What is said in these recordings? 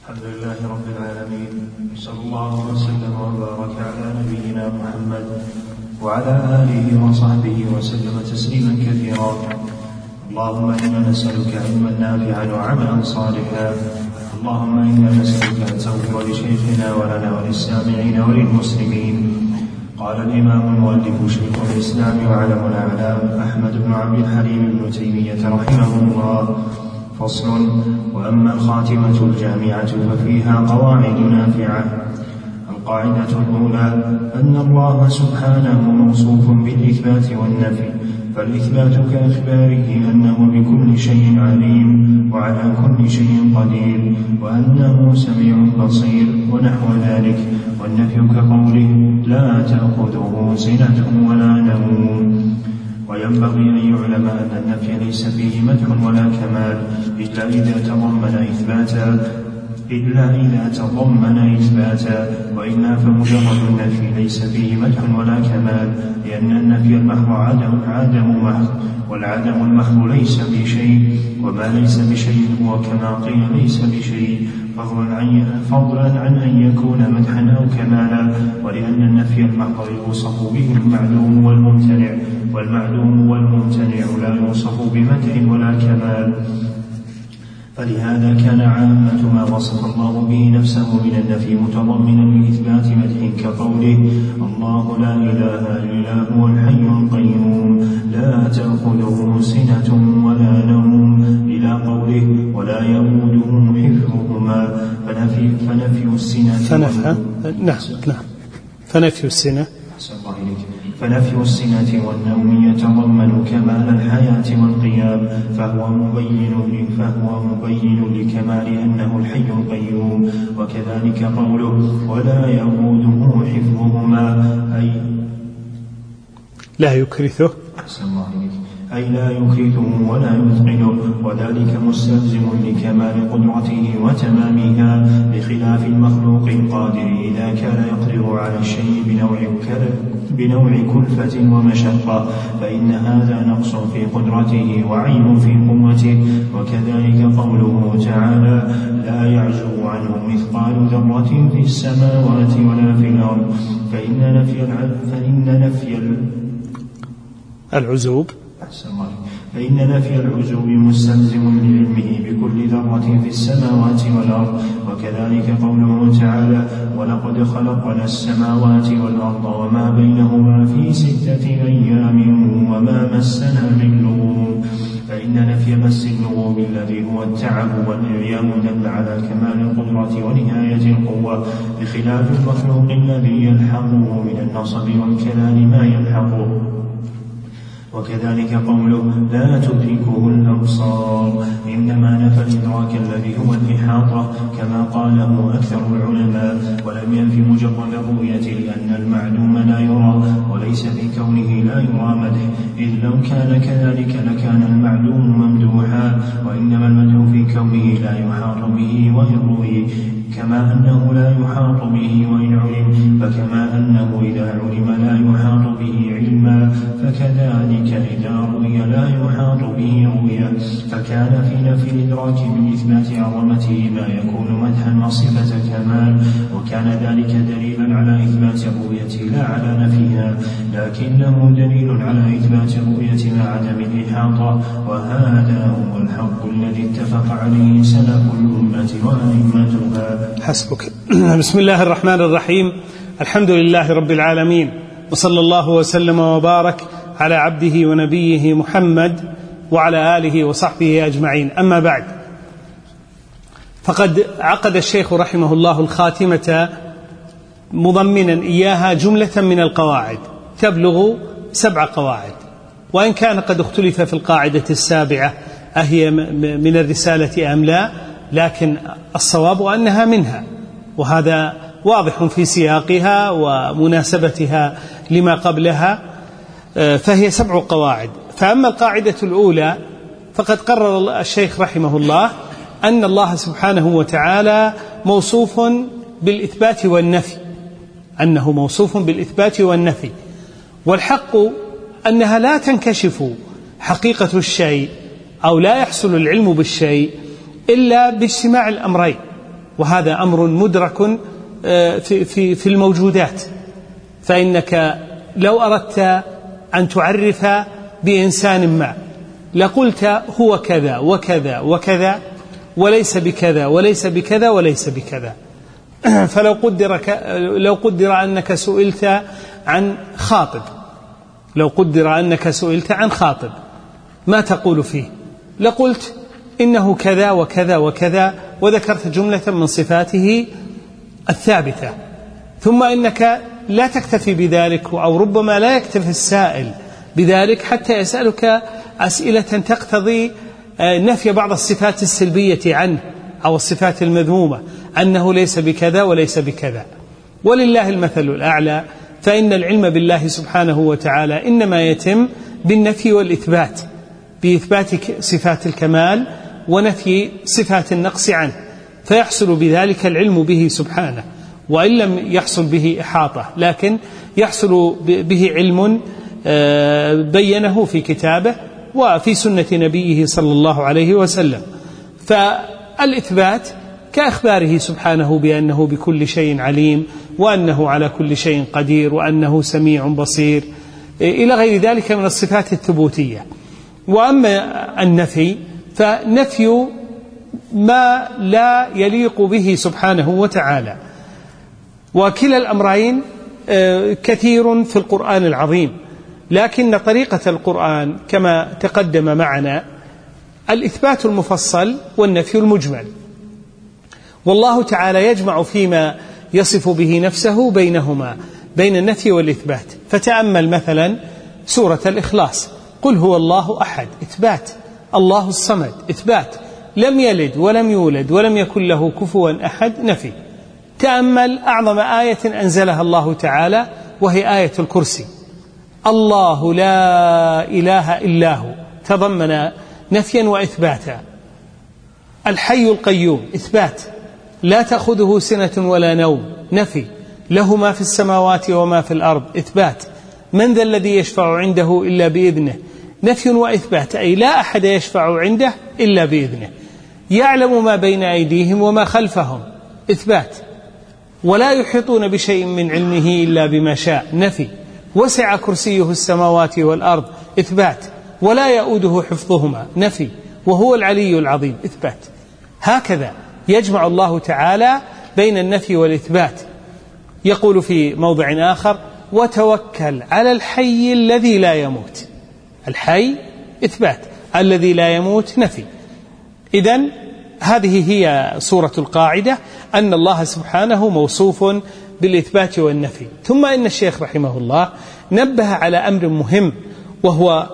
الحمد لله رب العالمين، صلى الله وسلم وبارك على نبينا محمد وعلى آله وصحبه وسلم تسليما كثيرا. اللهم إنا نسألك علما نافعا وعملا صالحا. اللهم إنا نسألك أن تغفر لشيخنا ولنا وللسامعين وللمسلمين. قال الإمام المؤلف شيخ الإسلام وعلم الأعلام أحمد بن عبد الحليم بن تيمية رحمه الله: فصل. وأما الخاتمة الجامعة ففيها قواعد نافعة. القاعدة الأولى أن الله سبحانه موصوف بالإثبات والنفي، فالإثبات كإخباره أنه بكل شيء عليم وعلى كل شيء قدير وأنه سميع بصير ونحو ذلك، والنفي كقوله لا تأخذه سنة ولا نوم. وينبغي أن يعلم أن النفي ليس فيه مدح ولا كمال إلا إذا تضمن إثباتا، وإلا فمجرد النفي ليس فيه مدح ولا كمال، لأن النفي المحض عدم محض، والعدم المحض ليس بشيء، وما ليس بشيء هو كما قيل ليس بشيء، فضلا عن أن يكون مدحا أو كمالا. ولأن النفي المحض يوصف به المعلوم والممتنع، والمعلوم والممتنع لا يوصف بمدح ولا كمال. فلهذا كان عامة ما وصف الله به نفسه من النفي متضمنا لإثبات مدح، كقوله الله لا إله إلا هو الحي القيوم لا تأخذه سنة ولا نوم، إلى قوله ولا يؤوده حفظهما. فنفي السنة والنوم يتضمن كمال الحياة والقيام، فهو مبين لكمال أنه الحي القيوم. وكذلك قوله ولا يؤوده حفظهما لا يكرثه، أي لا يكرثه ولا يثقله، وذلك مستلزم لكمال قدرته وتمامها، بخلاف المخلوق القادر إذا كان يقدر على الشيء بنوع كلفة ومشقة، فإن هذا نقص في قدرته وعيب في قوته. وكذلك قوله تعالى لا يعزب عنه مثقال ذرة في السماوات ولا في الأرض، فإن نفي العزوب مستلزم لعلمه بكل ذرة في السماوات والأرض. وكذلك قوله تعالى ولقد خلقنا السماوات والأرض وما بينهما في 6 أيام وما مسنا من لغوب، فإن نفي مس اللغوب الذي هو التعب والإعياء دل على كمال القدرة ونهاية القوة، بخلاف المخلوق الذي يلحقه من النصب والكلام ما يلحقه. وكذلك قوله لا تدركه الأبصار، إنما نفى الإدراك الذي هو الإحاطة كما قاله أكثر العلماء، ولم ينفي مجرد الرؤية، لأن المعلوم لا يرى، وليس في كونه لا يرى مدح، إذ لو كان كذلك لكان المعلوم ممدوحا، وإنما المدح في كونه لا يحاط به وإن رؤي، كما أنه لا يحاط به وإن علم، فكما أنه إذا علم لا يحاط به علما، فكذلك إذا رؤي لا يحاط به رؤيا. فكان في نفي الإدراك بإثبات عظمته ما يكون مدحا وصفة كمال، وكان ذلك دليلا على إثبات الرؤية لا على نفيها، لكنه دليل على إثبات الرؤية مع عدم الإحاطة، وهذا هو الحق الذي اتفق عليه سلف الأمة وأئمتها. حسبك. بسم الله الرحمن الرحيم، الحمد لله رب العالمين، وصلى الله وسلم وبارك على عبده ونبيه محمد وعلى آله وصحبه أجمعين. أما بعد، فقد عقد الشيخ رحمه الله الخاتمة مضمنا إياها جملة من القواعد تبلغ 7 قواعد، وإن كان قد اختلف في القاعدة السابعة أهي من الرسالة أم لا، لكن الصواب أنها منها، وهذا واضح في سياقها ومناسبتها لما قبلها، فهي 7 قواعد. فأما القاعدة الأولى فقد قرر الشيخ رحمه الله أن الله سبحانه وتعالى موصوف بالإثبات والنفي، أنه موصوف بالإثبات والنفي، والحق أنها لا تنكشف حقيقة الشيء أو لا يحصل العلم بالشيء إلا باجتماع الأمرين، وهذا أمر مدرك في الموجودات. فإنك لو أردت أن تعرف بإنسان ما لقلت هو كذا وكذا وكذا وليس بكذا وليس بكذا وليس بكذا. لو قدر أنك سئلت عن خاطب، لو قدر أنك سئلت عن خاطب ما تقول فيه؟ لقلت إنه كذا وكذا وكذا، وذكرت جملة من صفاته الثابتة. ثم إنك لا تكتفي بذلك، أو ربما لا يكتفي السائل بذلك حتى يسألك أسئلة تقتضي نفي بعض الصفات السلبية عنه أو الصفات المذمومة، أنه ليس بكذا وليس بكذا. ولله المثل الأعلى، فإن العلم بالله سبحانه وتعالى إنما يتم بالنفي والإثبات، بإثبات صفات الكمال ونفي صفات النقص عنه، فيحصل بذلك العلم به سبحانه، وإن لم يحصل به إحاطة لكن يحصل به علم بينه في كتابه وفي سنة نبيه صلى الله عليه وسلم. فالإثبات كأخباره سبحانه بأنه بكل شيء عليم، وأنه على كل شيء قدير، وأنه سميع بصير، إلى غير ذلك من الصفات الثبوتية. وأما النفي فنفي ما لا يليق به سبحانه وتعالى. وكلا الأمرين كثير في القرآن العظيم، لكن طريقة القرآن كما تقدم معنا الإثبات المفصل والنفي المجمل، والله تعالى يجمع فيما يصف به نفسه بينهما، بين النفي والإثبات. فتأمل مثلا سورة الإخلاص، قل هو الله أحد، إثبات. الله الصمد، إثبات. لم يلد ولم يولد ولم يكن له كفوا أحد، نفي. تأمل أعظم آية أنزلها الله تعالى وهي آية الكرسي، الله لا إله إلا هو، تضمن نفيا وإثباتا. الحي القيوم، إثبات. لا تأخذه سنة ولا نوم، نفي. له ما في السماوات وما في الأرض، إثبات. من ذا الذي يشفع عنده إلا بإذنه، نفي وإثبات، أي لا أحد يشفع عنده إلا بإذنه. يعلم ما بين أيديهم وما خلفهم، إثبات. ولا يحيطون بشيء من علمه إلا بما شاء، نفي. وسع كرسيه السماوات والأرض، إثبات. ولا يؤوده حفظهما، نفي. وهو العلي العظيم، إثبات. هكذا يجمع الله تعالى بين النفي والإثبات. يقول في موضع آخر وتوكل على الحي الذي لا يموت، الحي إثبات، الذي لا يموت نفي. إذن هذه هي صورة القاعدة، أن الله سبحانه موصوف بالإثبات والنفي. ثم إن الشيخ رحمه الله نبه على أمر مهم، وهو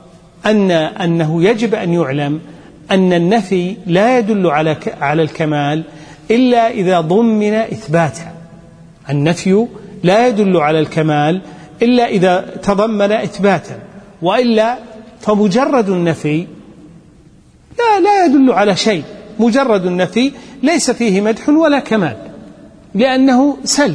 أنه يجب أن يعلم أن النفي لا يدل على الكمال إلا إذا ضمن إثباتا. النفي لا يدل على الكمال إلا إذا تضمن إثباتا، وإلا فمجرد النفي لا يدل على شيء. مجرد النفي ليس فيه مدح ولا كمال، لأنه سلب.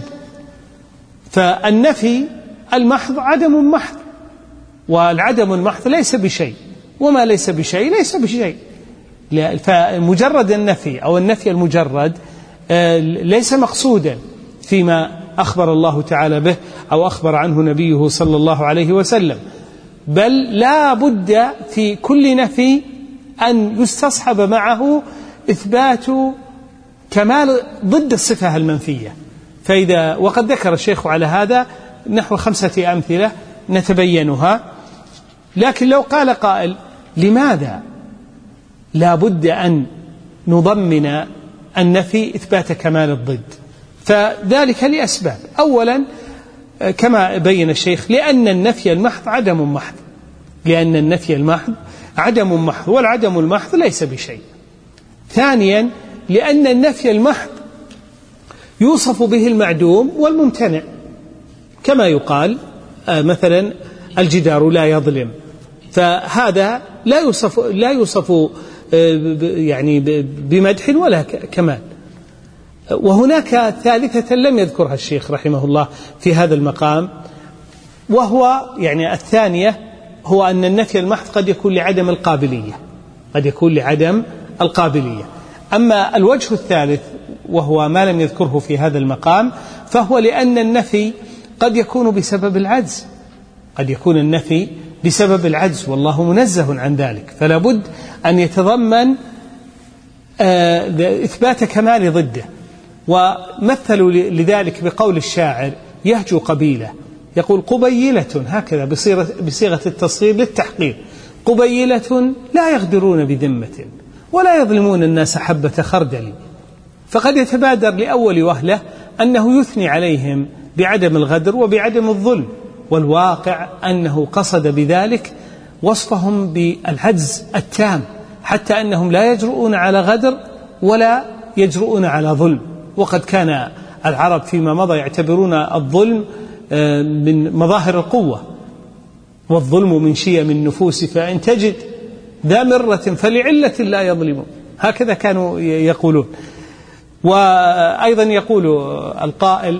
فالنفي المحض عدم محض، والعدم المحض ليس بشيء، وما ليس بشيء ليس بشيء. فمجرد النفي أو النفي المجرد ليس مقصودا فيما أخبر الله تعالى به أو أخبر عنه نبيه صلى الله عليه وسلم، بل لا بد في كل نفي أن يستصحب معه إثبات كمال ضد الصفة المنفية. وقد ذكر الشيخ على هذا نحو 5 أمثلة نتبينها. لكن لو قال قائل لماذا لا بد أن نضمن النفي إثبات كمال الضد؟ فذلك لأسباب. أولا كما بين الشيخ، لأن النفي المحض عدم محض، لأن النفي المحض عدم محض، والعدم المحض ليس بشيء. ثانيا لأن النفي المحض يوصف به المعدوم والممتنع، كما يقال مثلا الجدار لا يظلم، فهذا لا يوصف يعني بمدح ولا كمال. وهناك ثالثة لم يذكرها الشيخ رحمه الله في هذا المقام، وهو يعني الثانية، هو أن النفي المحض قد يكون لعدم القابلية، قد يكون لعدم القابلية. أما الوجه الثالث وهو ما لم يذكره في هذا المقام، فهو لأن النفي قد يكون بسبب العجز، قد يكون النفي بسبب العجز والله منزه عن ذلك، فلا بد أن يتضمن إثبات كمال ضده. ومثلوا لذلك بقول الشاعر يهجو قبيلة، يقول قبيلة هكذا بصيغة التصغير للتحقير، قبيلة لا يغدرون بذمة ولا يظلمون الناس حبة خردل. فقد يتبادر لأول وهلة أنه يثني عليهم بعدم الغدر وبعدم الظلم، والواقع أنه قصد بذلك وصفهم بالعجز التام، حتى أنهم لا يجرؤون على غدر ولا يجرؤون على ظلم. وقد كان العرب فيما مضى يعتبرون الظلم من مظاهر القوة، والظلم من شيم النفوس، فإن تجد ذا مرة فلعلة لا يظلمون، هكذا كانوا يقولون. وأيضا يقول القائل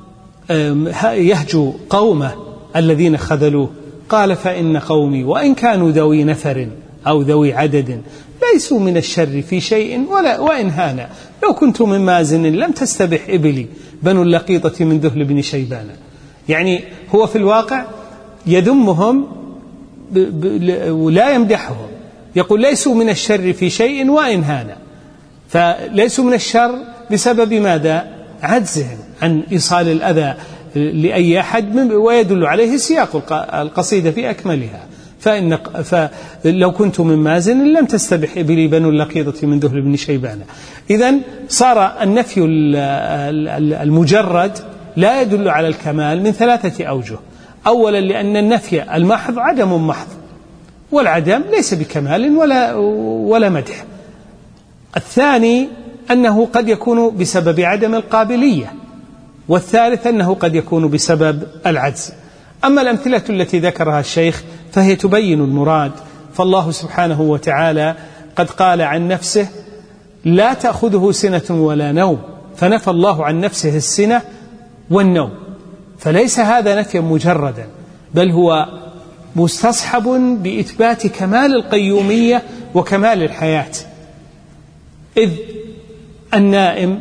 يهجو قومه الذين خذلوه، قال فإن قومي وإن كانوا ذوي نفر أو ذوي عدد ليسوا من الشر في شيء وإن هانا، لو كنت من مازن لم تستبح إبلي بنو اللقيطة من ذهل بن شيبان. يعني هو في الواقع يذمهم ولا يمدحهم، يقول ليسوا من الشر في شيء وإن هانا، فليسوا من الشر بسبب ماذا؟ عجزهم عن إيصال الأذى لأي أحد، ويدل عليه سياق القصيدة في أكملها، فلو كنت من مازن لم تستبح إبلي بنو اللقيطة من ذهل بن شيبان. إذن صار النفي المجرد لا يدل على الكمال من ثلاثة أوجه. أولا لأن النفي المحض عدم محض، والعدم ليس بكمال ولا مدح. الثاني أنه قد يكون بسبب عدم القابلية، والثالث أنه قد يكون بسبب العجز. أما الأمثلة التي ذكرها الشيخ فهي تبين المراد، فالله سبحانه وتعالى قد قال عن نفسه لا تأخذه سنة ولا نوم، فنفى الله عن نفسه السنة والنوم، فليس هذا نفيا مجردا، بل هو مستصحب بإثبات كمال القيومية وكمال الحياة. إذ النائم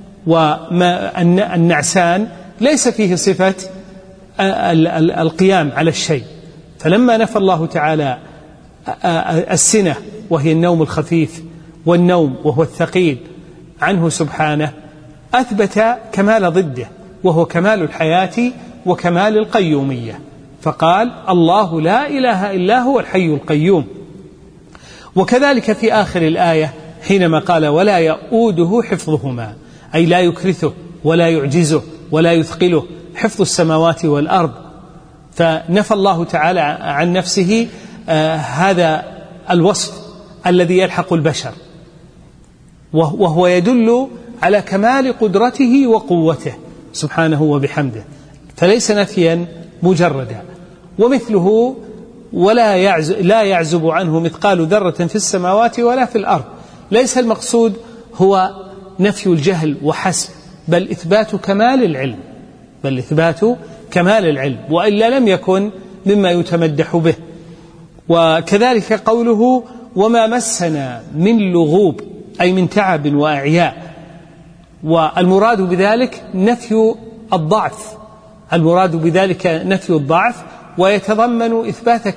والنعسان ليس فيه صفة القيام على الشيء، فلما نفى الله تعالى السنة وهي النوم الخفيف والنوم وهو الثقيل عنه سبحانه، أثبت كمال ضده وهو كمال الحياة وكمال القيومية، فقال الله لا إله إلا هو الحي القيوم. وكذلك في آخر الآية حينما قال ولا يؤوده حفظهما، أي لا يكرثه ولا يعجزه ولا يثقله حفظ السماوات والأرض، فنفى الله تعالى عن نفسه هذا الوصف الذي يلحق البشر، وهو يدل على كمال قدرته وقوته سبحانه وبحمده، فليس نفيا مجردا. ومثله لا يعزب عنه مثقال ذرة في السماوات ولا في الأرض، ليس المقصود هو نفي الجهل وحسب، بل إثبات كمال العلم، وإلا لم يكن مما يتمدح به. وكذلك قوله وما مسنا من لغوب، أي من تعب وأعياء، والمراد بذلك نفي الضعف، ويتضمن إثبات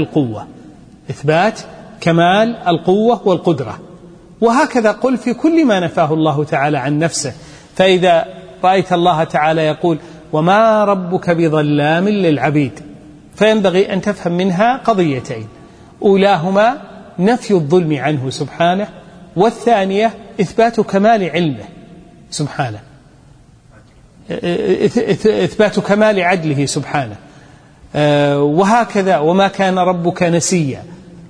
كمال القوة والقدرة. وهكذا قل في كل ما نفاه الله تعالى عن نفسه، فإذا رأيت الله تعالى يقول وما ربك بظلام للعبيد، فينبغي أن تفهم منها قضيتين: أولاهما نفي الظلم عنه سبحانه، والثانية إثبات كمال علمه سبحانه، إثبات كمال عدله سبحانه. وهكذا وما كان ربك نسيا،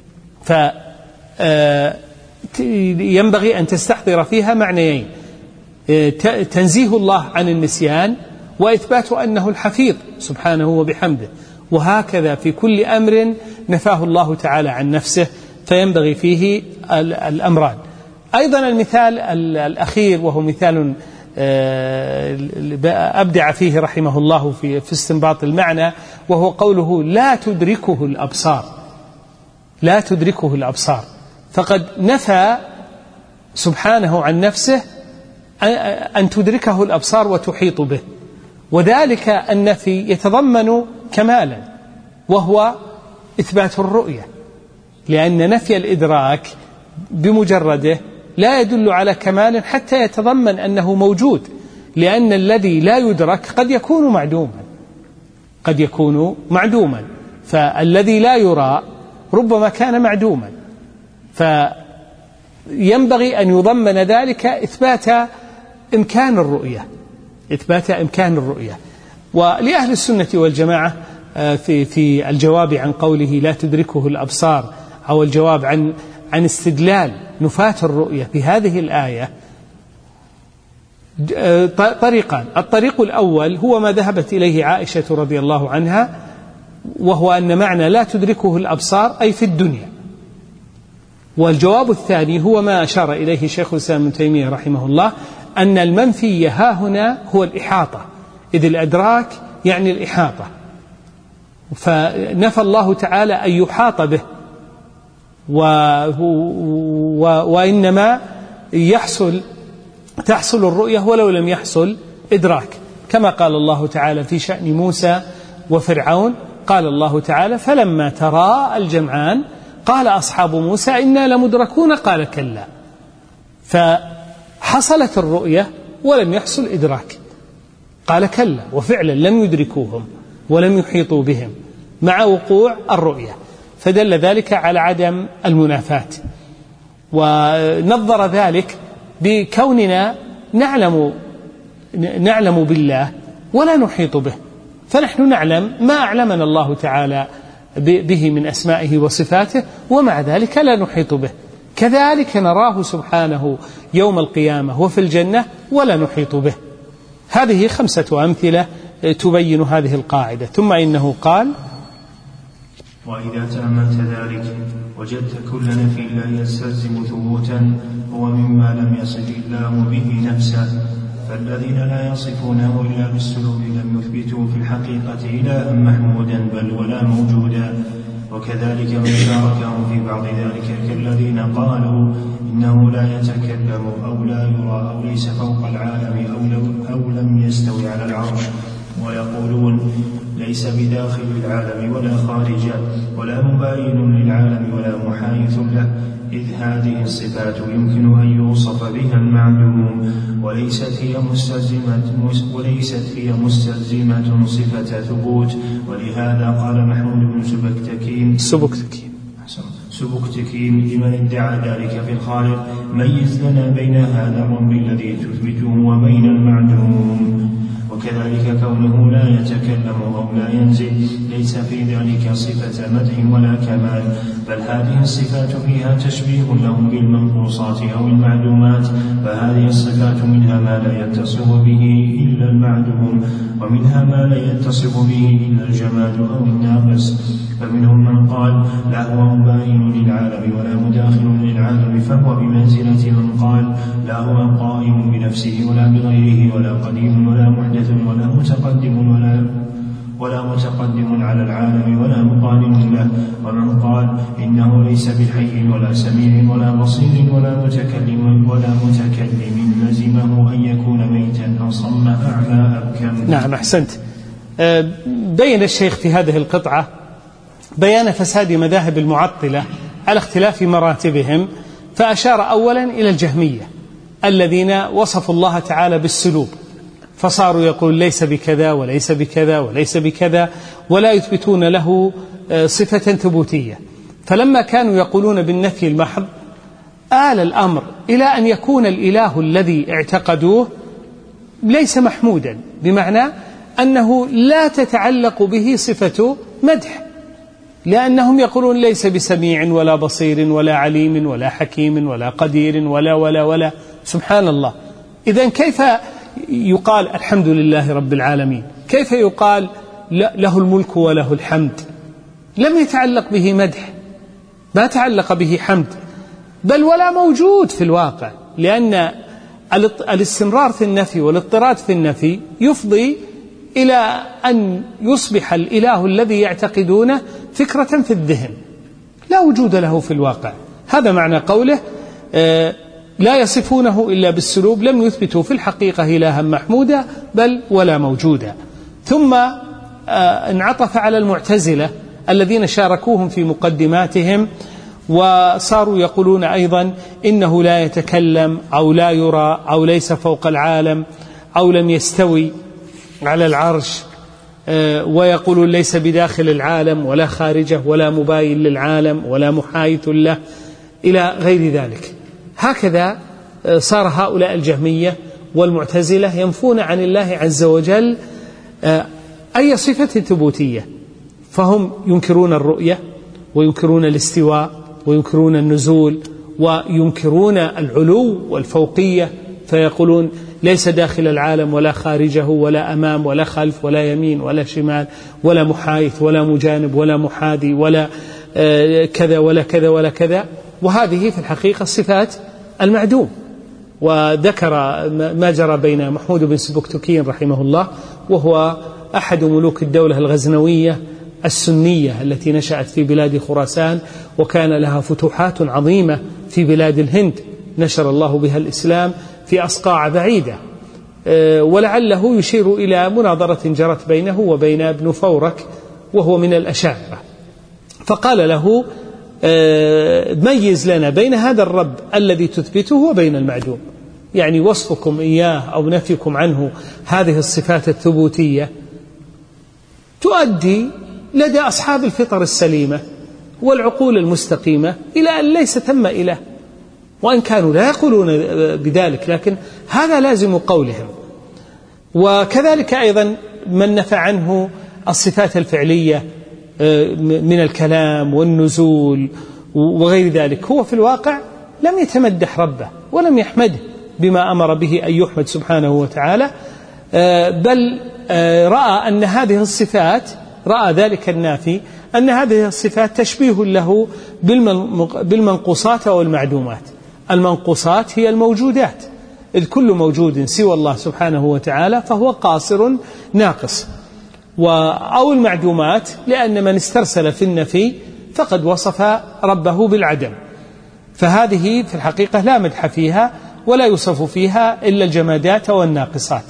فينبغي أن تستحضر فيها معنيين: تنزيه الله عن النسيان، وإثبات أنه الحفيظ سبحانه وبحمده. وهكذا في كل أمر نفاه الله تعالى عن نفسه، فينبغي فيه الأمران. أيضا المثال الأخير، وهو مثال أبدع فيه رحمه الله في استنباط المعنى، وهو قوله لا تدركه الأبصار، فقد نفى سبحانه عن نفسه أن تدركه الأبصار وتحيط به، وذلك النفي يتضمن كمالا وهو إثبات الرؤية، لأن نفي الإدراك بمجرده لا يدل على كمال حتى يتضمن أنه موجود، لأن الذي لا يدرك قد يكون معدوما، فالذي لا يرى ربما كان معدوما، فينبغي أن يضمن ذلك إثبات إمكان الرؤية. ولأهل السنة والجماعة في الجواب عن قوله لا تدركه الأبصار، أو الجواب عن استدلال نفاة الرؤية في هذه الآية، طريقان. الطريق الأول هو ما ذهبت إليه عائشة رضي الله عنها، وهو أن معنى لا تدركه الأبصار أي في الدنيا. والجواب الثاني هو ما أشار إليه شيخ الإسلام ابن تيمية رحمه الله، أن المنفي ها هنا هو الإحاطة، إذ الإدراك يعني الإحاطة، فنفى الله تعالى أن يحاط به، وإنما تحصل الرؤية ولو لم يحصل إدراك، كما قال الله تعالى في شأن موسى وفرعون، قال الله تعالى فلما تراءى الجمعان قال أصحاب موسى إنا لمدركون قال كلا، فحصلت الرؤية ولم يحصل إدراك، قال كلا، وفعلا لم يدركوهم ولم يحيطوا بهم مع وقوع الرؤية، فدل ذلك على عدم المنافاة. ونظر ذلك بكوننا نعلم بالله ولا نحيط به، فنحن نعلم ما أعلمنا الله تعالى به من أسمائه وصفاته، ومع ذلك لا نحيط به. كذلك نراه سبحانه يوم القيامة وفي الجنة ولا نحيط به. هذه 5 أمثلة تبين هذه القاعدة. ثم إنه قال: وإذا تأملت ذلك وجدت كل نفي لا يستلزم ثبوتا هو مما لم يصف الله به نفسه، فالذين لا يصفونه إلا بالسلوك لم يثبتوا في الحقيقة إلها محمودا بل ولا موجودا. وكذلك من شاركهم في بعض ذلك كالذين قالوا إنه لا يتكلم أو لا يرى أو ليس فوق العالم أو لم يستوي على العرش، ويقولون ليس بداخل العالم ولا خارجه ولا مباين للعالم ولا محايث له، إذ هذه الصفات يمكن أن يوصف بها المعلوم وليست هي مستلزمة صفة ثبوت. ولهذا قال محمود بن سبكتكين لمن ادعى ذلك في الخالق: ميز لنا بين هذا الرب الذي تثبته وبين المعدوم. وكذلك كونه لا يتكلم أو لا ينزل ليس في ذلك صفة مدح ولا كمال، بل هذه الصفات فيها تشبيه لهم بالمنقوصات أو المعدومات، فهذه الصفات منها ما لا يتصف به إلا المعدوم، ومنها ما لا يتصف به إلا الجماد أو الناقص. فمنهم من قال لا هو مباين للعالم ولا مداخل للعالم، فهو بمنزلة من قال لا هو قائم بنفسه ولا بغيره ولا قديم ولا محدث ولا متقدم على العالم ولا مقارن له. ومن قال إنه ليس بحي ولا سميع ولا بصير ولا متكلم لزمه أن يكون ميتا أصم أعمى أبكم. نعم، أحسنت. بين الشيخ في هذه القطعة بيان فساد مذاهب المعطلة على اختلاف مراتبهم، فأشار أولا إلى الجهمية الذين وصفوا الله تعالى بالسلوب، فصاروا يقول ليس بكذا وليس بكذا وليس بكذا، ولا يثبتون له صفة ثبوتية. فلما كانوا يقولون بالنفي المحض آل الأمر إلى أن يكون الإله الذي اعتقدوه ليس محمودا، بمعنى أنه لا تتعلق به صفة مدح، لأنهم يقولون ليس بسميع ولا بصير ولا عليم ولا حكيم ولا قدير ولا ولا ولا. سبحان الله. إذن كيف يقال الحمد لله رب العالمين؟ كيف يقال له الملك وله الحمد؟ لم يتعلق به مدح، ما تعلق به حمد، بل ولا موجود في الواقع، لأن الاستمرار في النفي والاضطراد في النفي يفضي إلى أن يصبح الإله الذي يعتقدونه فكرة في الذهن لا وجود له في الواقع. هذا معنى قوله لا يصفونه إلا بالسلوب لم يثبتوا في الحقيقة إلها محمودا بل ولا موجودا. ثم انعطف على المعتزلة الذين شاركوهم في مقدماتهم وصاروا يقولون أيضا إنه لا يتكلم أو لا يرى أو ليس فوق العالم أو لم يستوي على العرش، ويقولون ليس بداخل العالم ولا خارجه ولا مباين للعالم ولا محايث له إلى غير ذلك. هكذا صار هؤلاء الجهمية والمعتزلة ينفون عن الله عز وجل أي صفة ثبوتية، فهم ينكرون الرؤية وينكرون الاستواء وينكرون النزول وينكرون العلو والفوقية، فيقولون ليس داخل العالم ولا خارجه ولا أمام ولا خلف ولا يمين ولا شمال ولا محايث ولا مجانب ولا محاذي ولا كذا ولا كذا ولا كذا. وهذه في الحقيقة صفات المعدوم. وذكر ما جرى بين محمود بن سبكتكين رحمه الله، وهو أحد ملوك الدولة الغزنوية السنية التي نشأت في بلاد خراسان، وكان لها فتوحات عظيمة في بلاد الهند نشر الله بها الإسلام في أصقاع بعيدة، ولعله يشير إلى مناظرة جرت بينه وبين ابن فورك وهو من الأشاعرة، فقال له ميز لنا بين هذا الرب الذي تثبته وبين المعدوم، يعني وصفكم إياه أو نفيكم عنه هذه الصفات الثبوتية تؤدي لدى أصحاب الفطر السليمة والعقول المستقيمة إلى أن ليس ثم إله، وإن كانوا لا يقولون بذلك لكن هذا لازم قولهم. وكذلك أيضا من نفى عنه الصفات الفعلية من الكلام والنزول وغير ذلك، هو في الواقع لم يتمدح ربه ولم يحمده بما أمر به أن يحمد سبحانه وتعالى، بل رأى أن هذه الصفات، رأى ذلك النافي أن هذه الصفات تشبيه له بالمنقوصات والمعدومات. المنقوصات هي الموجودات، إذ كل موجود سوى الله سبحانه وتعالى فهو قاصر ناقص، أو المعدومات لأن من استرسل في النفي فقد وصف ربه بالعدم، فهذه في الحقيقة لا مدح فيها ولا يوصف فيها إلا الجمادات والناقصات.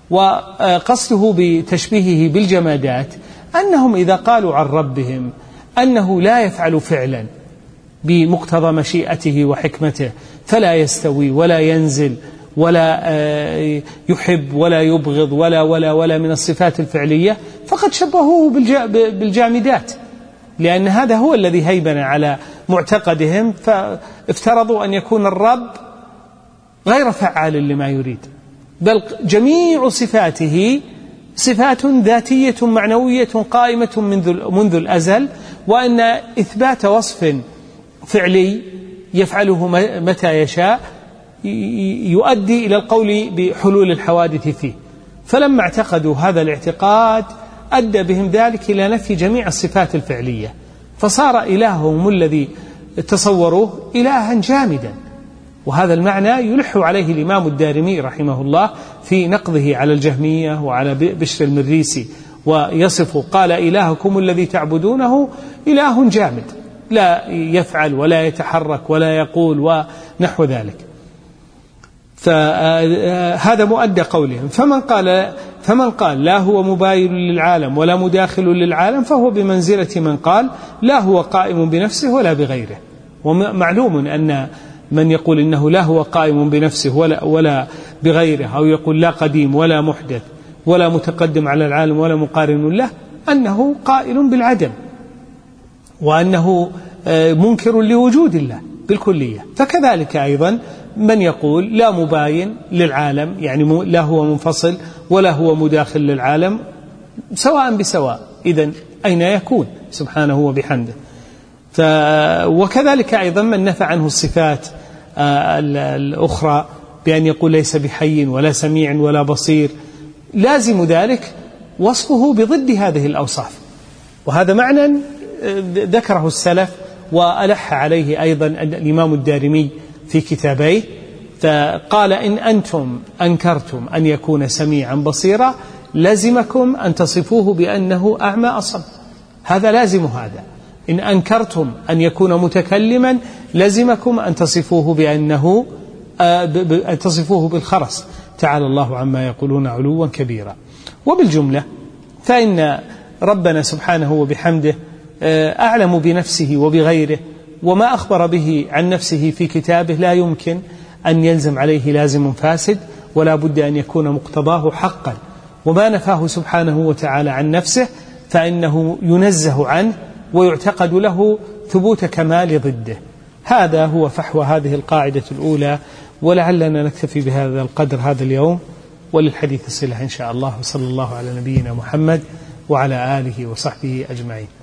وقصده بتشبيهه بالجمادات أنهم إذا قالوا عن ربهم أنه لا يفعل فعلا بمقتضى مشيئته وحكمته، فلا يستوي ولا ينزل ولا يحب ولا يبغض ولا من الصفات الفعلية، فقد شبهوه بالجامدات، لأن هذا هو الذي هيبن على معتقدهم، فافترضوا أن يكون الرب غير فعال لما يريد، بل جميع صفاته صفات ذاتية معنوية قائمة منذ الأزل، وأن إثبات وصف فعلي يفعله متى يشاء يؤدي إلى القول بحلول الحوادث فيه. فلما اعتقدوا هذا الاعتقاد أدى بهم ذلك إلى نفي جميع الصفات الفعلية، فصار إلههم الذي تصوروه إلها جامدا. وهذا المعنى يلح عليه الإمام الدارمي رحمه الله في نقضه على الجهمية وعلى بشر المريسي، ويصف قال إلهكم الذي تعبدونه إله جامد لا يفعل ولا يتحرك ولا يقول ونحو ذلك. فهذا مؤدى قولهم. فمن قال لا هو مباين للعالم ولا مداخل للعالم فهو بمنزلة من قال لا هو قائم بنفسه ولا بغيره. ومعلوم أن من يقول إنه لا هو قائم بنفسه ولا بغيره، أو يقول لا قديم ولا محدث ولا متقدم على العالم ولا مقارن له، أنه قائل بالعدم، وأنه منكر لوجود الله بالكلية. فكذلك أيضا من يقول لا مباين للعالم، يعني لا هو منفصل ولا هو مداخل للعالم، سواء بسواء، إذن أين يكون سبحانه وبحمده. وكذلك أيضا من نفى عنه الصفات الأخرى بأن يقول ليس بحي ولا سميع ولا بصير، لازم ذلك وصفه بضد هذه الأوصاف. وهذا معنى ذكره السلف وألح عليه أيضا الإمام الدارمي في كتابيه، فقال إن أنتم أنكرتم أن يكون سميعا بصيرا لازمكم أن تصفوه بأنه أعمى أصم. هذا لازم هذا. إن أنكرتم أن يكون متكلما لازمكم أن تصفوه بأنه تصفوه بالخرس، تعالى الله عما يقولون علوا كبيرا. وبالجملة فإن ربنا سبحانه وبحمده أعلم بنفسه وبغيره، وما أخبر به عن نفسه في كتابه لا يمكن أن يلزم عليه لازم فاسد، ولا بد أن يكون مقتضاه حقا. وما نفاه سبحانه وتعالى عن نفسه فإنه ينزه عنه ويعتقد له ثبوت كمال ضده. هذا هو فحوى هذه القاعدة الأولى، ولعلنا نكتفي بهذا القدر هذا اليوم، وللحديث صلة إن شاء الله. وصلى الله على نبينا محمد وعلى آله وصحبه أجمعين.